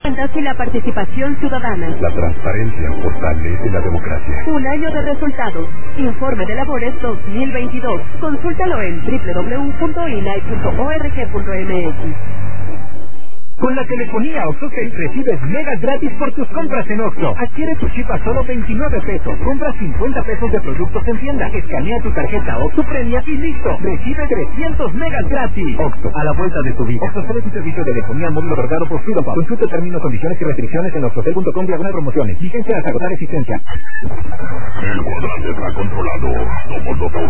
Y la participación ciudadana. La transparencia fortalece la democracia. Un año de resultados. Informe de labores 2022. Consúltalo en www.inai.org.mx. Con la telefonía OXXO recibes megas gratis por tus compras en OXXO. Adquiere tu chip a solo 29 pesos. Compra 50 pesos de productos en tienda. Escanea tu tarjeta OXXO Premia y listo. Recibe 300 megas gratis. OXXO, a la vuelta de tu vida. OXXO es un servicio de telefonía móvil otorgado por Freedom Pop. Consulta términos, condiciones y restricciones en oxxotel.com/promociones. Vigencia hasta agotar existencia. El cuadrante está controlado. Somos los